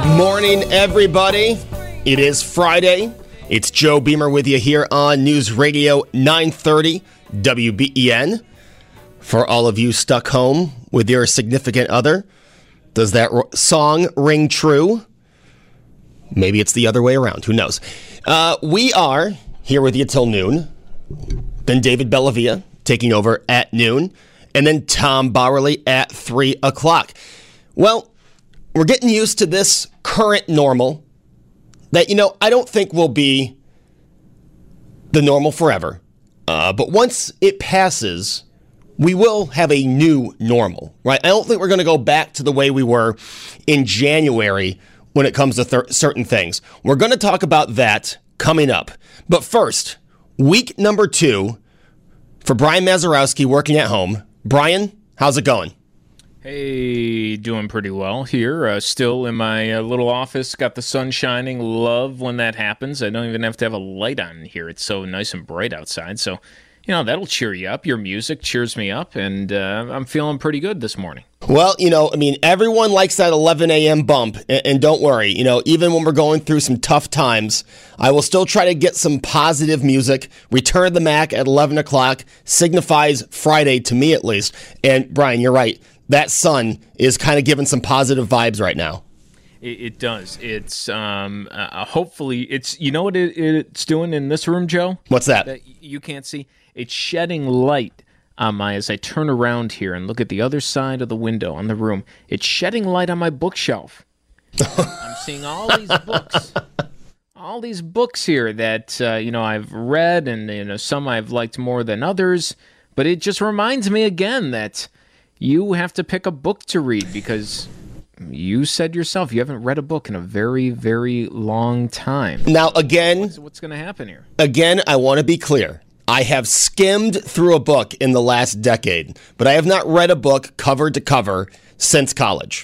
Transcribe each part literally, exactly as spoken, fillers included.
Morning, everybody. It is Friday. It's Joe Beamer with you here on News Radio nine thirty W B E N. For all of you stuck home with your significant other, does that ro- song ring true? Maybe it's the other way around. Who knows? Uh, we are here with you till noon. Then David Bellavia taking over at noon. And then Tom Bowerly at three o'clock. Well, we're getting used to this current normal that, you know, I don't think will be the normal forever. Uh, but once it passes, we will have a new normal, right? I don't think we're going to go back to the way we were in January when it comes to th- certain things. We're going to talk about that coming up. But first, week number two for Brian Mazurowski working at home. Brian, how's it going? Hey, doing pretty well here. Uh, still in my uh, little office, got the sun shining. Love when that happens. I don't even have to have a light on here. It's so nice and bright outside. So, you know, that'll cheer you up. Your music cheers me up, and uh, I'm feeling pretty good this morning. Well, you know, I mean, everyone likes that eleven a.m. bump, and, and don't worry, you know, even when we're going through some tough times, I will still try to get some positive music. Return the Mac at eleven o'clock signifies Friday to me, at least. And Brian, you're right. That sun is kind of giving some positive vibes right now. It, it does. It's um, uh, hopefully it's, you know what it, it's doing in this room, Joe? What's that? That you can't see. It's shedding light on my, as I turn around here and look at the other side of the window on the room, it's shedding light on my bookshelf. I'm seeing all these books, all these books here that, uh, you know, I've read, and, you know, some I've liked more than others, but it just reminds me again that you have to pick a book to read, because you said yourself you haven't read a book in a very, very long time. Now, again, what's, what's going to happen here? Again, I want to be clear. I have skimmed through a book in the last decade, but I have not read a book cover to cover since college.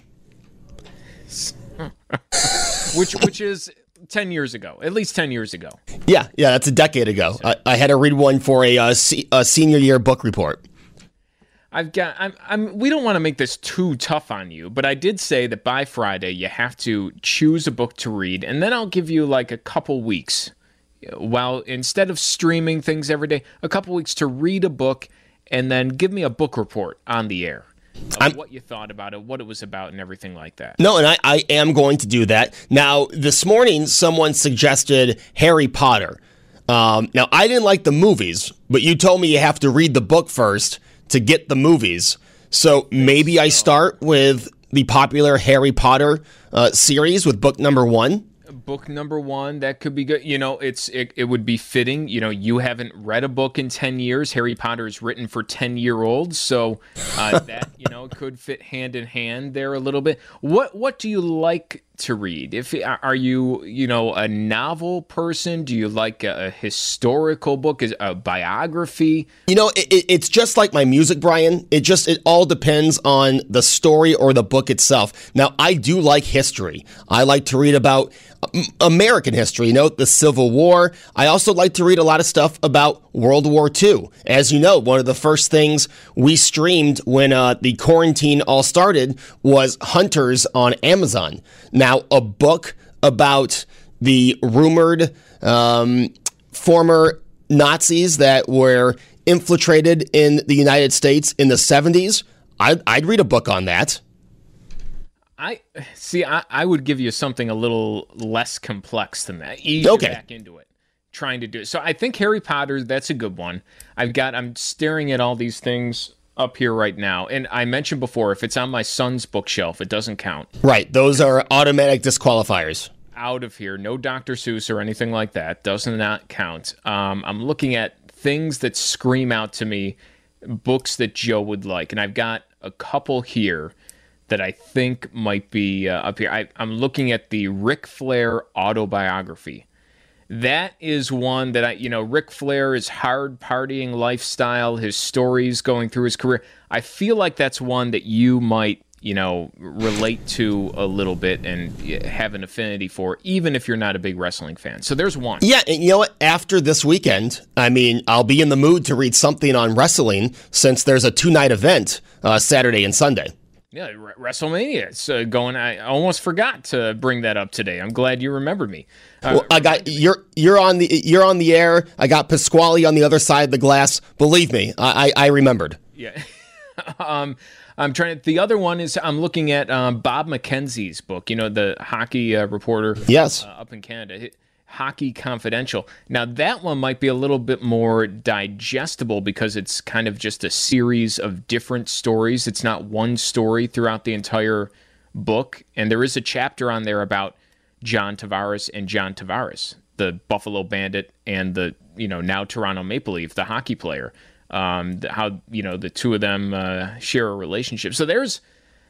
which which is ten years ago, at least ten years ago. Yeah, yeah, that's a decade ago. I, I had to read one for a, uh, se- a senior year book report. I've got. I'm. I'm. We don't want to make this too tough on you, but I did say that by Friday you have to choose a book to read, and then I'll give you like a couple weeks, while instead of streaming things every day, a couple weeks to read a book, and then give me a book report on the air of what you thought about it, what it was about, and everything like that. No, and I, I am going to do that. Now, this morning, someone suggested Harry Potter. Um, now, I didn't like the movies, but you told me you have to read the book first to get the movies. So maybe I start with the popular Harry Potter uh, series with book number one. Book number one, that could be good. You know, it's it, it would be fitting. You know, you haven't read a book in ten years. Harry Potter is written for ten-year-olds, so uh, that, you know, could fit hand in hand there a little bit. What what do you like to read? If are you, you know, a novel person? Do you like a, a historical book, a biography? You know, it, it's just like my music, Brian. It just it all depends on the story or the book itself. Now, I do like history. I like to read about American history, you know, the Civil War. I also like to read a lot of stuff about World War Two. As you know, one of the first things we streamed when uh, the quarantine all started was Hunters on Amazon. Now, a book about the rumored um, former Nazis that were infiltrated in the United States in the seventies, I'd, I'd read a book on that. I see. I, I would give you something a little less complex than that. Ease okay. you back into it, trying to do it. So I think Harry Potter. That's a good one. I've got. I'm staring at all these things up here right now, and I mentioned before, if it's on my son's bookshelf, it doesn't count. Right. Those are automatic disqualifiers. Out of here. No Doctor Seuss or anything like that. Does not count. Um, I'm looking at things that scream out to me, books that Joe would like, and I've got a couple here that I think might be uh, up here. I, I'm looking at the Ric Flair autobiography. That is one that I, you know, Ric Flair, his hard partying lifestyle, his stories going through his career. I feel like that's one that you might, you know, relate to a little bit and have an affinity for, even if you're not a big wrestling fan. So there's one. Yeah, and you know what? After this weekend, I mean, I'll be in the mood to read something on wrestling since there's a two-night event uh, Saturday and Sunday. Yeah, WrestleMania. It's uh, going. I almost forgot to bring that up today. I'm glad you remembered me. Uh, well, I got you're you're on the you're on the air. I got Pasquale on the other side of the glass. Believe me, I I, I remembered. Yeah. um, I'm trying to. The other one is I'm looking at um, Bob McKenzie's book. You know, the hockey uh, reporter. Yes. Uh, up in Canada. Hockey Confidential. Now, that one might be a little bit more digestible because it's kind of just a series of different stories. It's not one story throughout the entire book. And there is a chapter on there about John Tavares and John Tavares, the Buffalo Bandit and the, you know, now Toronto Maple Leaf, the hockey player. Um, how, you know, the two of them uh, share a relationship. So there's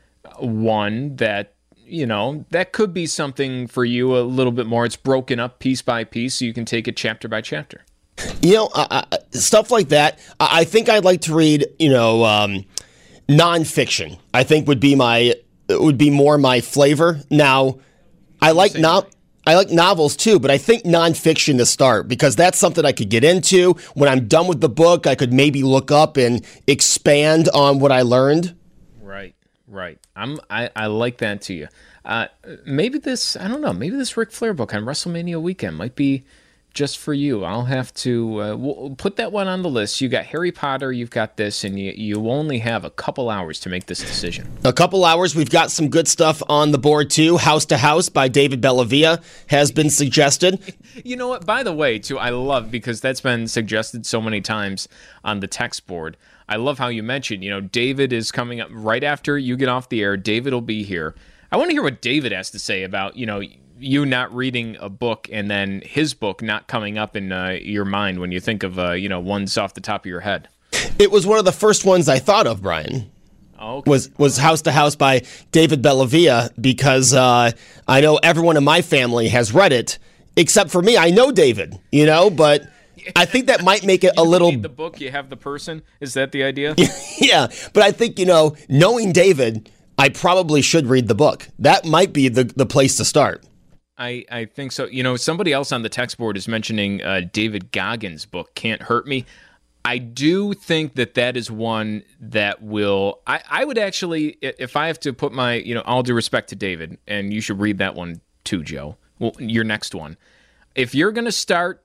one that, you know, that could be something for you a little bit more. It's broken up piece by piece, so you can take it chapter by chapter. You know, uh, uh, stuff like that. I think I'd like to read, you know, um, nonfiction. I think would be my would be more my flavor. Now, I like no- I like novels too, but I think nonfiction to start because that's something I could get into. When I'm done with the book, I could maybe look up and expand on what I learned. Right. Right. I'm, I, I like that to you. Uh, maybe this, I don't know, maybe this Ric Flair book on WrestleMania weekend might be just for you. I'll have to uh, we'll put that one on the list. You got Harry Potter, you've got this, and you, you only have a couple hours to make this decision. A couple hours. We've got some good stuff on the board, too. House to House by David Bellavia has been suggested. You know what? By the way, too, I love, because that's been suggested so many times on the text board. I love how you mentioned, you know, David is coming up right after you get off the air. David will be here. I want to hear what David has to say about, you know, you not reading a book and then his book not coming up in uh, your mind when you think of, uh, you know, ones off the top of your head. It was one of the first ones I thought of, Brian. Oh, okay. Was was House to House by David Bellavia because uh, I know everyone in my family has read it, except for me. I know David, you know, but I think that might make it you a little. Read the book, you have the person. Is that the idea? Yeah, but I think, you know, knowing David, I probably should read the book. That might be the the place to start. I, I think so. You know, somebody else on the text board is mentioning uh, David Goggins' book, Can't Hurt Me. I do think that that is one that will, I, I would actually, if I have to put my, you know, all due respect to David, and you should read that one too, Joe, well, your next one. If you're going to start,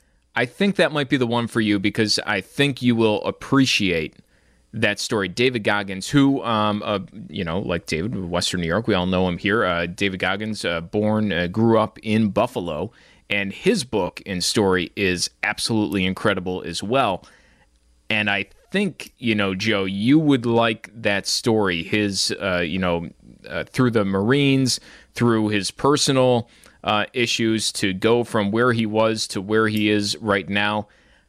I think that might be the one for you because I think you will appreciate that story. David Goggins, who, um, uh, you know, like David, Western New York, we all know him here. Uh, David Goggins, uh, born, uh, grew up in Buffalo, and his book and story is absolutely incredible as well. And I think, you know, Joe, you would like that story. His, uh, you know, uh, through the Marines, through his personal uh, issues, to go from where he was to where he is right now.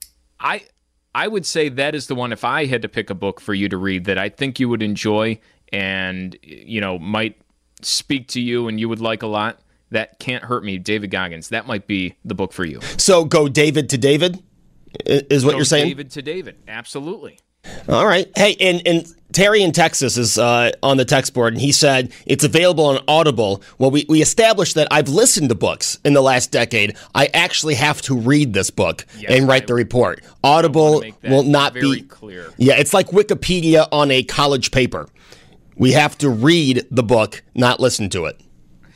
I. I would say that is the one, if I had to pick a book for you to read, that I think you would enjoy and, you know, might speak to you and you would like a lot. That Can't Hurt Me, David Goggins. That might be the book for you. So go David to David, is what go you're saying? David to David, absolutely. All right. Hey, and, and Terry in Texas is uh, on the text board, and he said it's available on Audible. Well, we, we established that I've listened to books in the last decade. I actually have to read this book yes, and write I, the report. Audible will not very be clear. Yeah, it's like Wikipedia on a college paper. We have to read the book, not listen to it.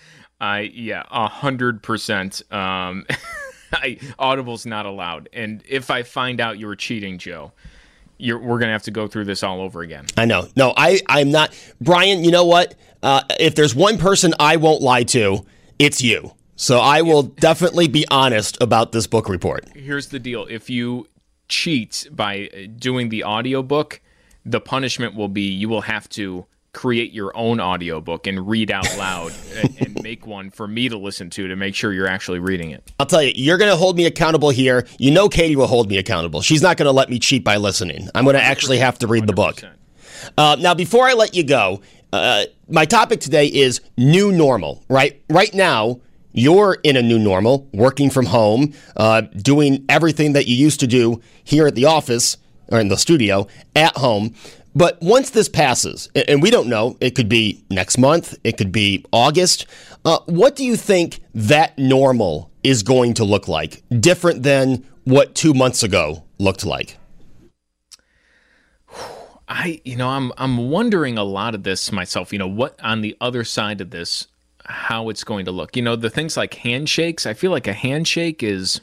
I yeah, a hundred percent. Um, I, Audible's not allowed, and if I find out you were cheating, Joe. You're, we're going to have to go through this all over again. I know. No, I, I'm not. Brian, you know what? Uh, if there's one person I won't lie to, it's you. So I will definitely be honest about this book report. Here's the deal. If you cheat by doing the audiobook, the punishment will be you will have to create your own audiobook and read out loud and, and make one for me to listen to to make sure you're actually reading it. I'll tell you, you're going to hold me accountable here. You know Katie will hold me accountable. She's not going to let me cheat by listening. I'm going to actually have to read the book. Uh, now, before I let you go, uh, my topic today is new normal, right? Right now, you're in a new normal, working from home, uh, doing everything that you used to do here at the office or in the studio at home. But once this passes, and we don't know, it could be next month, it could be August, uh, what do you think that normal is going to look like? Different than what two months ago looked like? I, you know, I'm I'm wondering a lot of this myself. You know, what on the other side of this, how it's going to look. You know, the things like handshakes. I feel like a handshake is,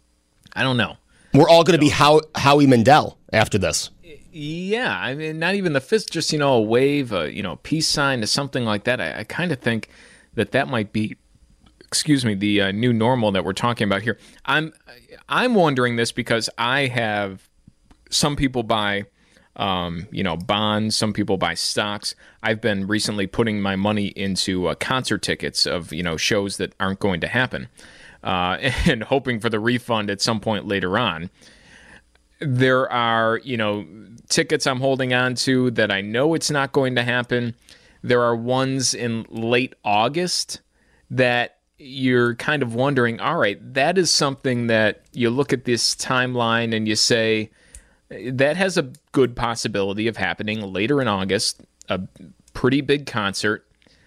I don't know. We're all going to be How, Howie Mandel after this. Yeah, I mean, not even the fist, just, you know, a wave, a, you know, peace sign, or something like that. I, I kind of think that that might be, excuse me, the uh, new normal that we're talking about here. I'm I'm wondering this because I have some people buy, um, you know, bonds. Some people buy stocks. I've been recently putting my money into uh, concert tickets of, you know, shows that aren't going to happen, uh, and hoping for the refund at some point later on. There are, you know, tickets I'm holding on to that I know it's not going to happen. There are ones in late August that you're kind of wondering, all right, that is something that you look at this timeline and you say, that has a good possibility of happening later in August, a pretty big concert.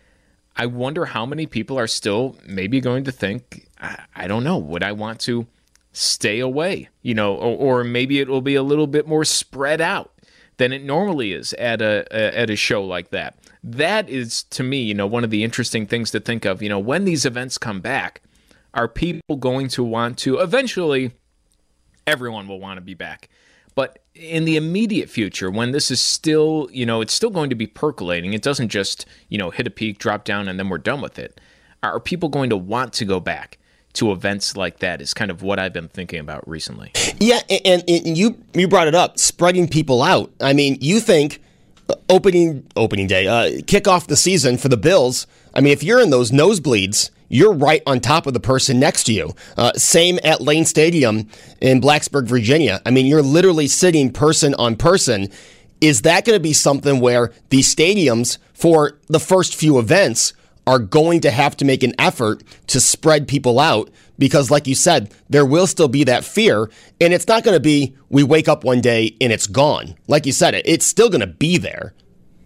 I wonder how many people are still maybe going to think, I, I don't know, would I want to stay away, you know, or, or maybe it will be a little bit more spread out than it normally is at a, a at a show like that. That is, to me, you know, one of the interesting things to think of. You know, when these events come back, are people going to want to? Eventually, everyone will want to be back. But in the immediate future, when this is still, you know, it's still going to be percolating. It doesn't just, you know, hit a peak, drop down, and then we're done with it. Are people going to want to go back to events like that is kind of what I've been thinking about recently. Yeah, and, and you you brought it up, spreading people out. I mean, you think opening opening day, uh, kick off the season for the Bills. I mean, if you're in those nosebleeds, you're right on top of the person next to you. Uh, same at Lane Stadium in Blacksburg, Virginia. I mean, you're literally sitting person on person. Is that going to be something where these stadiums, for the first few events, are going to have to make an effort to spread people out? Because like you said, there will still be that fear, and it's not going to be we wake up one day and it's gone. Like you said, it's still going to be there.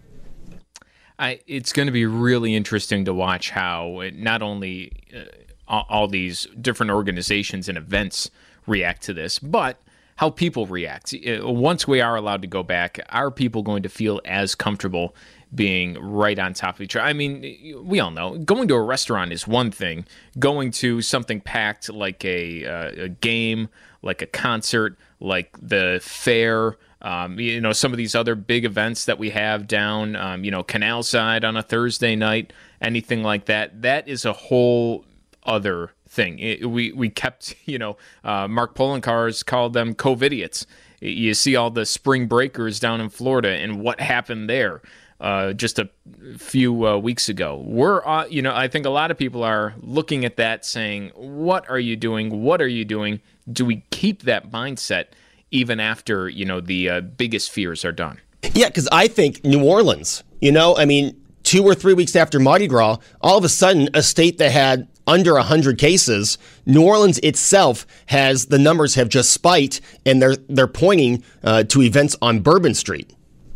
I, it's going to be really interesting to watch how it, not only uh, all, all these different organizations and events react to this, but how people react. Once we are allowed to go back, are people going to feel as comfortable being right on top of each other? I mean, we all know going to a restaurant is one thing. Going to something packed like a, uh, a game, like a concert, like the fair, um, you know, some of these other big events that we have down, um, you know, Canal Side on a Thursday night, anything like that, that is a whole other thing. It, we we kept, you know, uh, Mark Poloncarz called them COVIDiots. You see all the spring breakers down in Florida and what happened there uh, just a few uh, weeks ago. We're, uh, you know, I think a lot of people are looking at that saying, what are you doing? What are you doing? Do we keep that mindset even after, you know, the uh, biggest fears are done? Yeah, because I think New Orleans, you know, I mean, two or three weeks after Mardi Gras, all of a sudden, a state that had under one hundred cases, New Orleans itself has, the numbers have just spiked, and they're they're pointing uh, to events on Bourbon Street.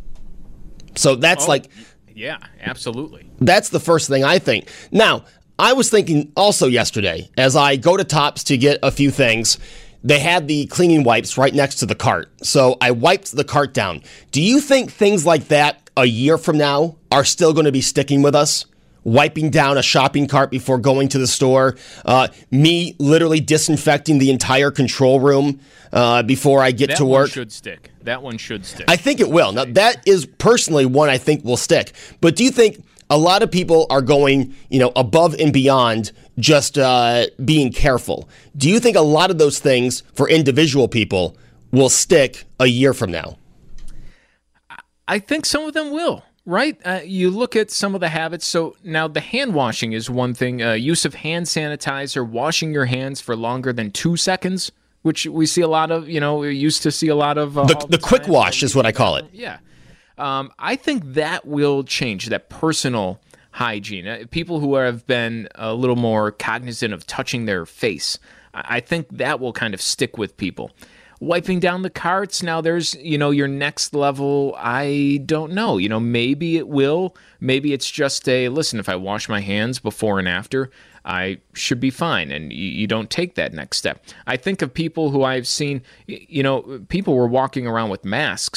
So that's oh, like... Yeah, absolutely. That's the first thing I think. Now, I was thinking also yesterday, as I go to Tops to get a few things, they had the cleaning wipes right next to the cart. So I wiped the cart down. Do you think things like that a year from now are still going to be sticking with us? Wiping down a shopping cart before going to the store, uh, me literally disinfecting the entire control room uh, before I get that to work. That one should stick. That one should stick. I think it will. Now, that is personally one I think will stick. But do you think a lot of people are going, you know, above and beyond just uh, being careful? Do you think a lot of those things for individual people will stick a year from now? I think some of them will. Right? Uh, you look at some of the habits. So now the hand washing is one thing. Uh, use of hand sanitizer, washing your hands for longer than two seconds, which we see a lot of, you know, we used to see a lot of. Uh, the the, the quick wash is what I call it. Yeah. Um, I think that will change, that personal hygiene. Uh, people who have been a little more cognizant of touching their face, I think that will kind of stick with people. Wiping down the carts, now there's, you know, your next level, I don't know. You know, maybe it will. Maybe it's just a, listen, if I wash my hands before and after, I should be fine. And you, you don't take that next step. I think of people who I've seen, you know, people were walking around with masks,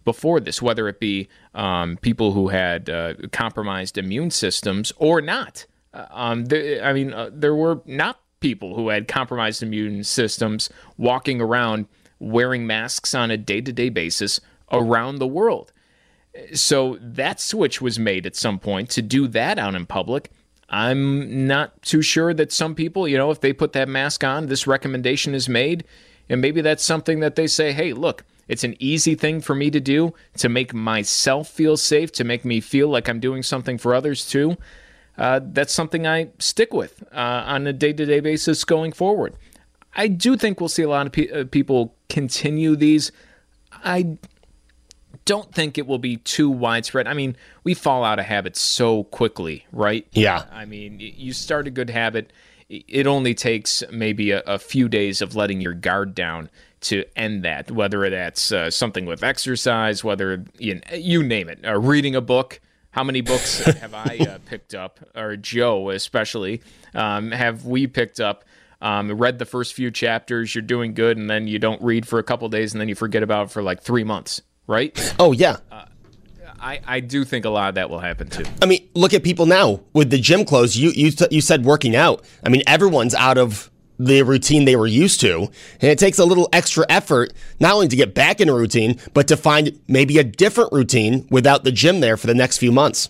before this, whether it be um, people who had uh, compromised immune systems or not. Uh, um, there, I mean, uh, there were not people who had compromised immune systems walking around wearing masks on a day-to-day basis around the world. So that switch was made at some point to do that out in public. I'm not too sure that some people, you know, if they put that mask on, this recommendation is made, and maybe that's something that they say, hey, look, it's an easy thing for me to do to make myself feel safe, to make me feel like I'm doing something for others too. Uh, that's something I stick with uh, on a day-to-day basis going forward. I do think we'll see a lot of pe- uh, people continue these. I don't think it will be too widespread. I mean, we fall out of habits so quickly, right? Yeah. I mean, you start a good habit, it only takes maybe a, a few days of letting your guard down to end that, whether that's uh, something with exercise, whether, you, you name it, uh, reading a book. How many books have I uh, picked up, or Joe especially, um, have we picked up, um, read the first few chapters, you're doing good, and then you don't read for a couple days, and then you forget about it for like three months, right? Oh, yeah. Uh, I, I do think a lot of that will happen, too. I mean, look at people now with the gym closed. You, you, you said working out. I mean, everyone's out of the routine they were used to, and it takes a little extra effort not only to get back in a routine, but to find maybe a different routine without the gym there for the next few months.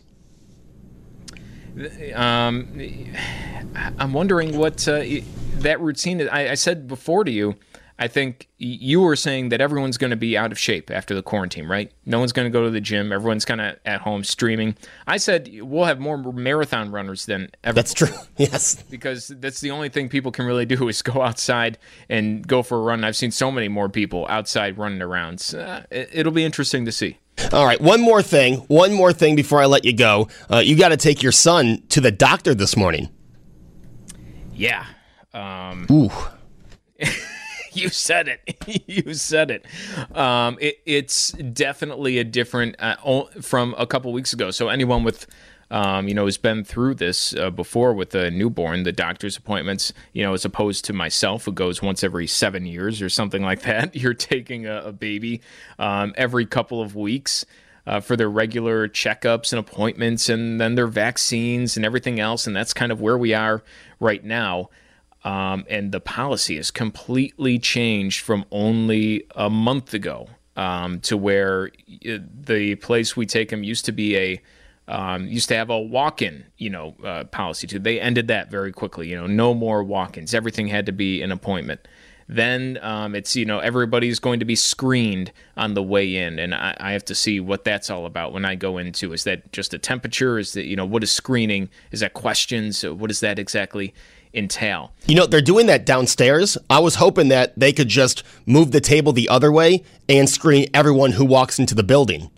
Um, I'm wondering what uh, that routine is. I, I said before to you, I think you were saying that everyone's going to be out of shape after the quarantine, right? No one's going to go to the gym. Everyone's kind of at home streaming. I said we'll have more marathon runners than ever. That's true. Yes. Because that's the only thing people can really do is go outside and go for a run. I've seen so many more people outside running around. So, uh, it'll be interesting to see. All right. One more thing. One more thing before I let you go. Uh, you got to take your son to the doctor this morning. Yeah. Um, Ooh. You said it. You said it. Um, it. It's definitely a different uh, from a couple weeks ago. So anyone with, um, you know, has been through this uh, before with a newborn, the doctor's appointments, you know, as opposed to myself, who goes once every seven years or something like that. You're taking a, a baby um, every couple of weeks uh, for their regular checkups and appointments, and then their vaccines and everything else. And that's kind of where we are right now. Um, and the policy has completely changed from only a month ago um, to where the place we take them used to be a um, used to have a walk-in, you know, uh, policy too. They ended that very quickly. You know, no more walk-ins. Everything had to be an appointment. Then um, it's, you know, everybody's going to be screened on the way in, and I, I have to see what that's all about when I go into. Is that just a temperature? Is that, you know, what is screening? Is that questions? What is that exactly entail? You know, they're doing that downstairs. I was hoping that they could just move the table the other way and screen everyone who walks into the building.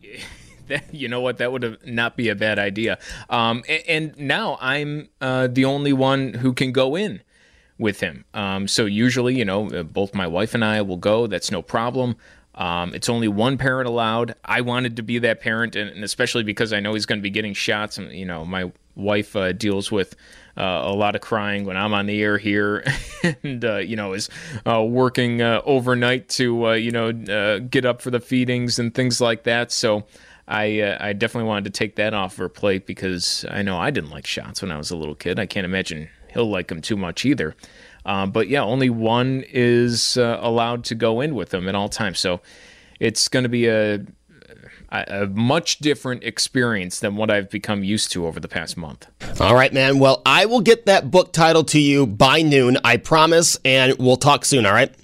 You know what? That would have not be a bad idea. Um, and, and now I'm uh, the only one who can go in with him. Um, so usually, you know, both my wife and I will go. That's no problem. Um, it's only one parent allowed. I wanted to be that parent, and, and especially because I know he's going to be getting shots. And, you know, my wife uh, deals with uh, a lot of crying when I'm on the air here and, uh, you know, is uh, working uh, overnight to, uh, you know, uh, get up for the feedings and things like that. So I uh, I definitely wanted to take that off her plate because I know I didn't like shots when I was a little kid. I can't imagine he'll like them too much either. Uh, but yeah, only one is uh, allowed to go in with them at all times. So it's going to be a, a a much different experience than what I've become used to over the past month. All right, man. Well, I will get that book title to you by noon, I promise, and we'll talk soon, all right?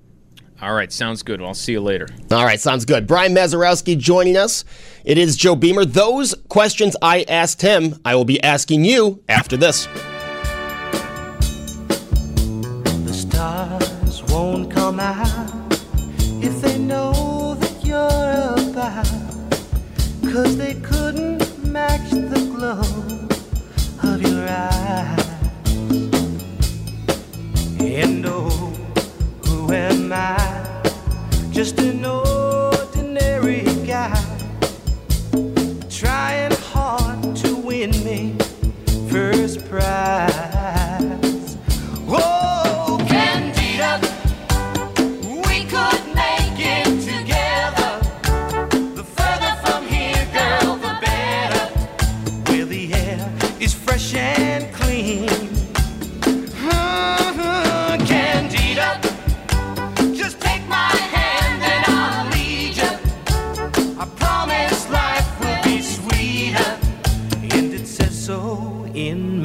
All right, sounds good. I'll see you later. All right, sounds good. Brian Mazurowski joining us. It is Joe Beamer. Those questions I asked him, I will be asking you after this. The stars won't come out if they know that you're about, 'cause they couldn't match the glow of your eyes. And oh, who am I? Just an ordinary guy, trying hard to win me first prize. Whoa, Candida, we could make it together. The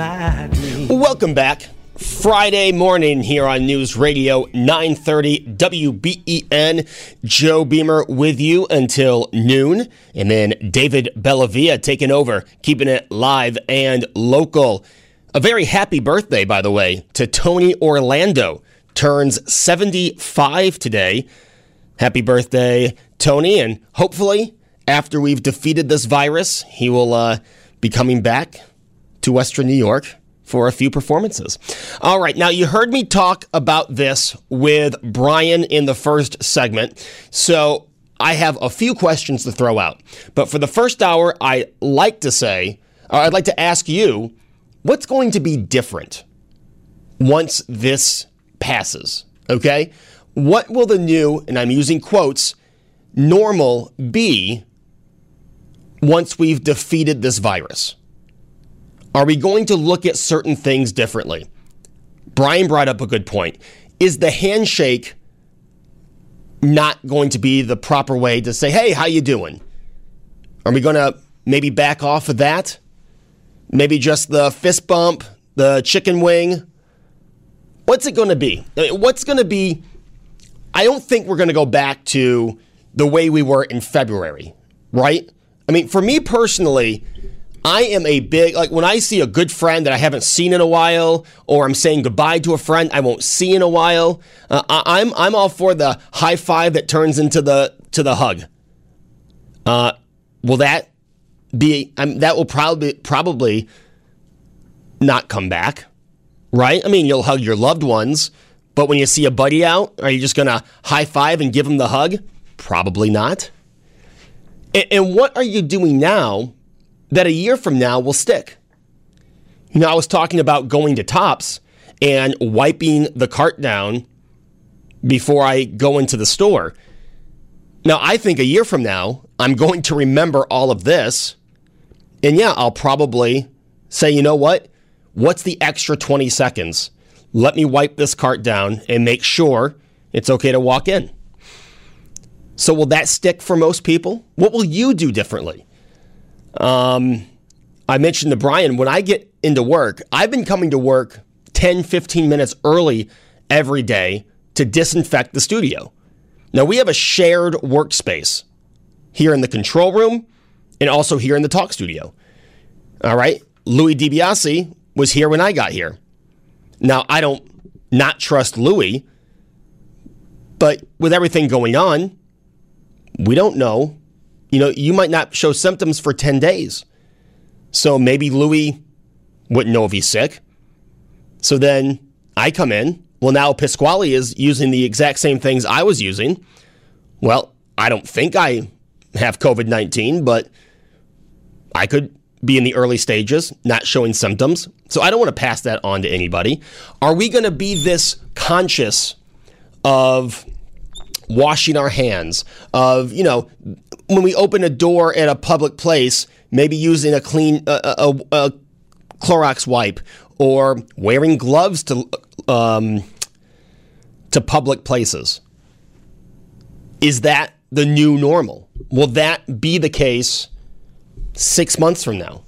my dreams. Welcome back. Friday morning here on News Radio nine thirty W B E N. Joe Beamer with you until noon. And then David Bellavia taking over, keeping it live and local. A very happy birthday, by the way, to Tony Orlando. Turns seventy-five today. Happy birthday, Tony. And hopefully, after we've defeated this virus, he will uh, be coming back to Western New York for a few performances. All right, now you heard me talk about this with Brian in the first segment, so I have a few questions to throw out. But for the first hour, I like to say, or I'd like to ask you, what's going to be different once this passes, okay? What will the new, and I'm using quotes, normal be once we've defeated this virus? Are we going to look at certain things differently? Brian brought up a good point. Is the handshake not going to be the proper way to say, hey, how you doing? Are we going to maybe back off of that? Maybe just the fist bump, the chicken wing? What's it going to be? What's going to be? I don't think we're going to go back to the way we were in February, right? I mean, for me personally, I am a big, like when I see a good friend that I haven't seen in a while, or I'm saying goodbye to a friend I won't see in a while, uh, I, I'm I'm all for the high five that turns into the to the hug. Uh, will that be? Um, that will probably probably not come back, right? I mean, you'll hug your loved ones, but when you see a buddy out, are you just gonna high five and give him the hug? Probably not. And, and what are you doing now that a year from now will stick? You know, I was talking about going to Tops and wiping the cart down before I go into the store. Now, I think a year from now, I'm going to remember all of this. And yeah, I'll probably say, you know what? What's the extra twenty seconds? Let me wipe this cart down and make sure it's okay to walk in. So will that stick for most people? What will you do differently? Um, I mentioned to Brian, when I get into work, I've been coming to work ten, fifteen minutes early every day to disinfect the studio. Now, we have a shared workspace here in the control room and also here in the talk studio. All right. Louis DiBiase was here when I got here. Now, I don't not trust Louis, but with everything going on, we don't know. You know, you might not show symptoms for ten days. So maybe Louis wouldn't know if he's sick. So then I come in. Well, now Pasquale is using the exact same things I was using. Well, I don't think I have covid nineteen, but I could be in the early stages, not showing symptoms. So I don't want to pass that on to anybody. Are we going to be this conscious of washing our hands, of, you know, when we open a door at a public place, maybe using a clean, a, a, a Clorox wipe, or wearing gloves to um, to public places? Is that the new normal? Will that be the case six months from now?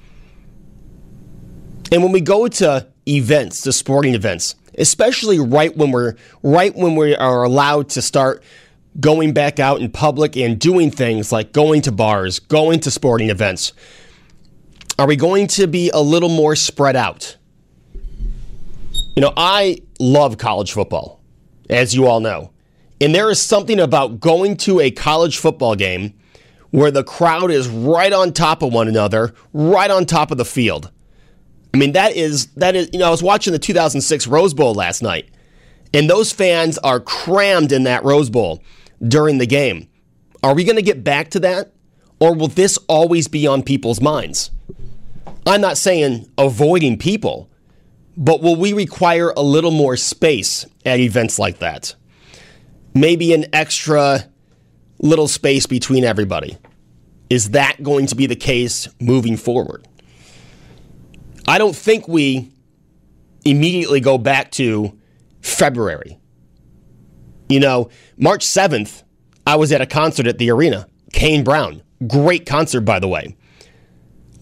And when we go to events, to sporting events, especially right when we're right when we are allowed to start going back out in public and doing things like going to bars, going to sporting events, are we going to be a little more spread out? You know, I love college football, as you all know. And there is something about going to a college football game where the crowd is right on top of one another, right on top of the field. I mean, that is, that is, you know, I was watching the two thousand six Rose Bowl last night, and those fans are crammed in that Rose Bowl during the game. Are we going to get back to that? Or will this always be on people's minds? I'm not saying avoiding people, but will we require a little more space at events like that? Maybe an extra little space between everybody. Is that going to be the case moving forward? I don't think we immediately go back to February. You know, March seventh, I was at a concert at the arena. Kane Brown. Great concert, by the way.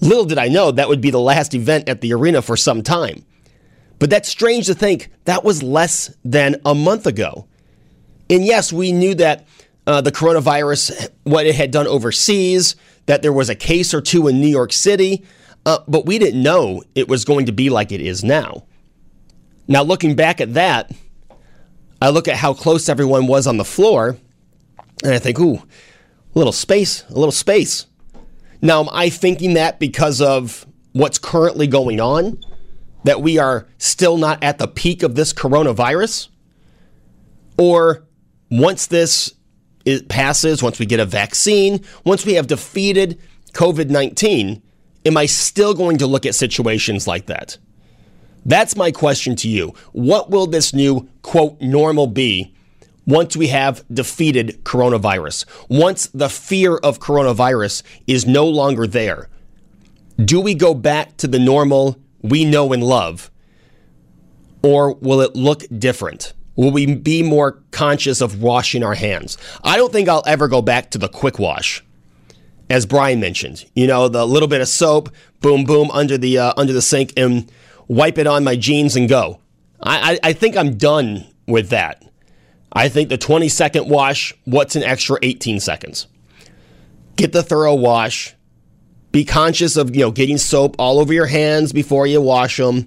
Little did I know that would be the last event at the arena for some time. But that's strange to think that was less than a month ago. And yes, we knew that uh, the coronavirus, what it had done overseas, that there was a case or two in New York City, uh, but we didn't know it was going to be like it is now. Now, looking back at that, I look at how close everyone was on the floor, and I think, ooh, a little space, a little space. Now, am I thinking that because of what's currently going on? That we are still not at the peak of this coronavirus? Or once this it passes, once we get a vaccine, once we have defeated covid nineteen, am I still going to look at situations like that? That's my question to you. What will this new, quote, normal be once we have defeated coronavirus? Once the fear of coronavirus is no longer there? Do we go back to the normal we know and love? Or will it look different? Will we be more conscious of washing our hands? I don't think I'll ever go back to the quick wash, as Brian mentioned. You know, the little bit of soap, boom, boom, under the uh, under the sink, and wipe it on my jeans and go. I, I, I think I'm done with that. I think the twenty second wash, what's an extra eighteen seconds? Get the thorough wash. Be conscious of, you know, getting soap all over your hands before you wash them.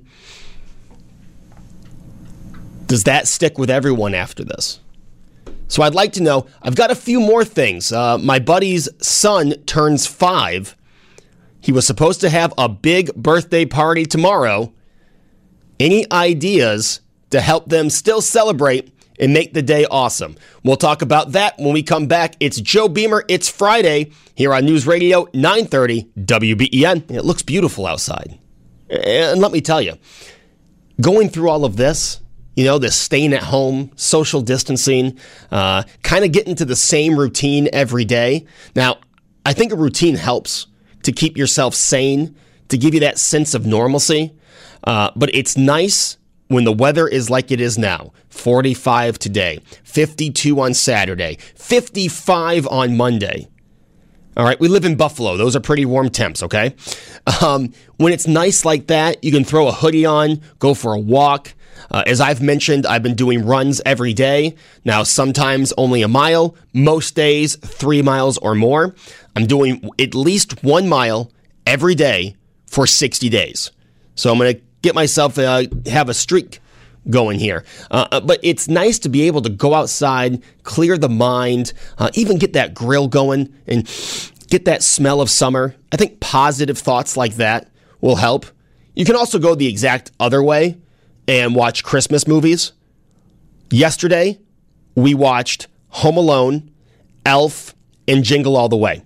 Does that stick with everyone after this? So I'd like to know. I've got a few more things. Uh, my buddy's son turns five. He was supposed to have a big birthday party tomorrow. Any ideas to help them still celebrate and make the day awesome? We'll talk about that when we come back. It's Joe Beamer. It's Friday here on News Radio nine thirty W B E N. It looks beautiful outside. And let me tell you, going through all of this, you know, this staying at home, social distancing, uh, kind of getting to the same routine every day. Now, I think a routine helps to keep yourself sane, to give you that sense of normalcy. Uh, but it's nice when the weather is like it is now. forty-five today, fifty-two on Saturday, fifty-five on Monday. All right, we live in Buffalo. Those are pretty warm temps, okay? Um, when it's nice like that, you can throw a hoodie on, go for a walk. Uh, as I've mentioned, I've been doing runs every day. Now, sometimes only a mile, most days three miles or more. I'm doing at least one mile every day for sixty days. So I'm going to get myself, uh, have a streak going here. Uh, but it's nice to be able to go outside, clear the mind, uh, even get that grill going and get that smell of summer. I think positive thoughts like that will help. You can also go the exact other way and watch Christmas movies. Yesterday, we watched Home Alone, Elf, and Jingle All the Way.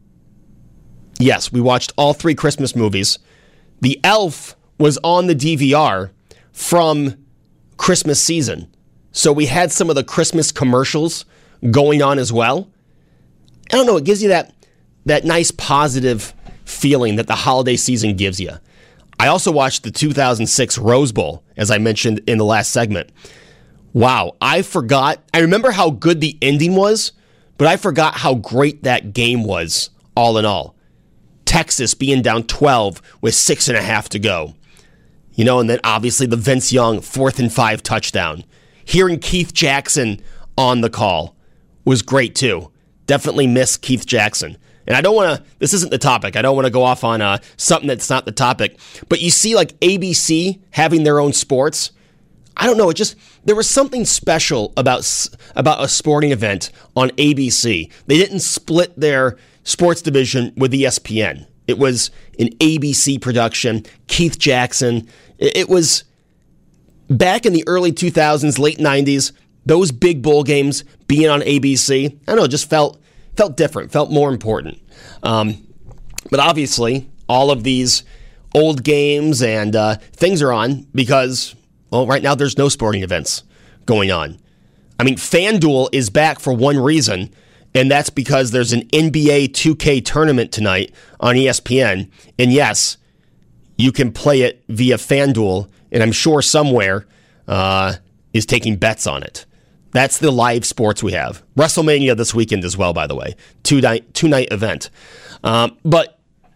Yes, we watched all three Christmas movies. The Elf was on the D V R from Christmas season. So we had some of the Christmas commercials going on as well. I don't know, it gives you that, that nice positive feeling that the holiday season gives you. I also watched the two thousand six Rose Bowl, as I mentioned in the last segment. Wow, I forgot. I remember how good the ending was, but I forgot how great that game was, all in all. Texas being down twelve with six and a half to go. You know, and then obviously the Vince Young fourth and five touchdown. Hearing Keith Jackson on the call was great too. Definitely miss Keith Jackson. And I don't want to, this isn't the topic. I don't want to go off on uh, something that's not the topic. But you see like A B C having their own sports. I don't know. It just, there was something special about, about a sporting event on A B C. They didn't split their sports division with E S P N. It was an A B C production. Keith Jackson. It was back in the early two thousands, late nineties, those big bowl games being on A B C. I don't know, it just felt felt different, felt more important. Um, but obviously, all of these old games and uh, things are on because, well, right now there's no sporting events going on. I mean, FanDuel is back for one reason, and that's because there's an N B A two K tournament tonight on E S P N. And yes, you can play it via FanDuel, and I'm sure somewhere uh, is taking bets on it. That's the live sports we have. WrestleMania this weekend as well, by the way. Two-night two-night event. Um, but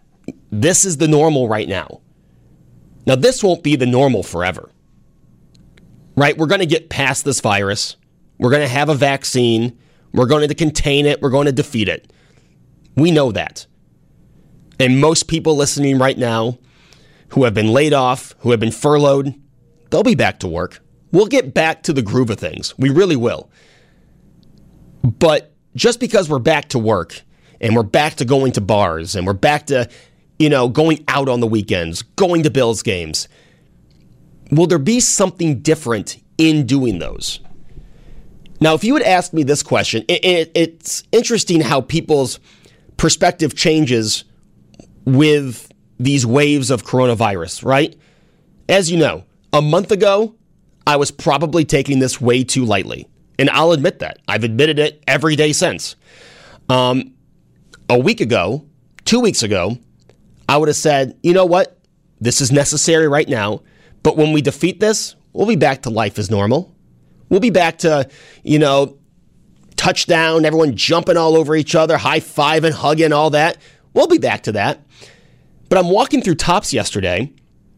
this is the normal right now. Now, this won't be the normal forever, right? We're going to get past this virus. We're going to have a vaccine. We're going to contain it. We're going to defeat it. We know that. And most people listening right now who have been laid off, who have been furloughed, they'll be back to work. We'll get back to the groove of things. We really will. But just because we're back to work and we're back to going to bars and we're back to, you know, going out on the weekends, going to Bills games, will there be something different in doing those? Now, if you would ask me this question, it, it, it's interesting how people's perspective changes with these waves of coronavirus, right? As you know, a month ago, I was probably taking this way too lightly. And I'll admit that. I've admitted it every day since. Um, a week ago, two weeks ago, I would have said, you know what? This is necessary right now. But when we defeat this, we'll be back to life as normal. We'll be back to, you know, touchdown, everyone jumping all over each other, high-fiving, hugging, all that. We'll be back to that. But I'm walking through Tops yesterday,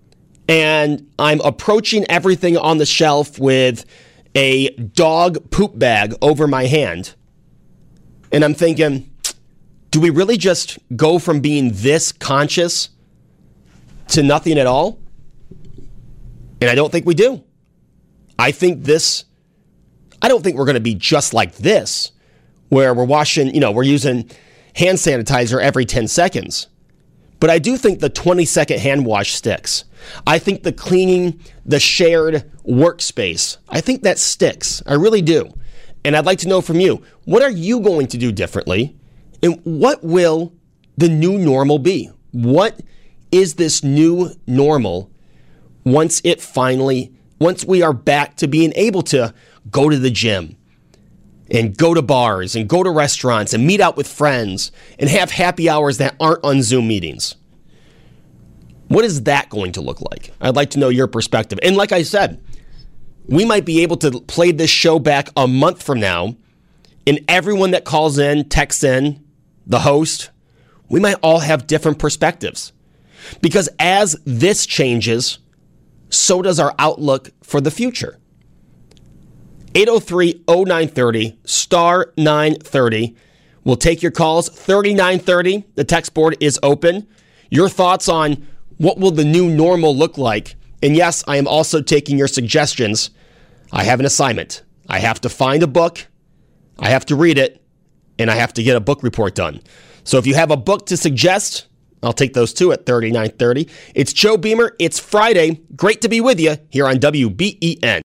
and I'm approaching everything on the shelf with a dog poop bag over my hand. And I'm thinking, do we really just go from being this conscious to nothing at all? And I don't think we do. I think this, I don't think we're going to be just like this, where we're washing, you know, we're using hand sanitizer every ten seconds. But I do think the twenty second hand wash sticks. I think the cleaning the shared workspace, I think that sticks. I really do. And I'd like to know from you, what are you going to do differently? And what will the new normal be? What is this new normal once it finally, once we are back to being able to go to the gym and go to bars and go to restaurants and meet out with friends and have happy hours that aren't on Zoom meetings? What is that going to look like? I'd like to know your perspective. And like I said, we might be able to play this show back a month from now, and everyone that calls in, texts in, the host, we might all have different perspectives. Because as this changes, so does our outlook for the future. eight oh three oh nine thirty, star nine thirty. We'll take your calls. thirty-nine thirty, the text board is open. Your thoughts on what will the new normal look like? And yes, I am also taking your suggestions. I have an assignment. I have to find a book, I have to read it, and I have to get a book report done. So if you have a book to suggest, I'll take those two at thirty-nine thirty. It's Joe Beamer. It's Friday. Great to be with you here on W B E N.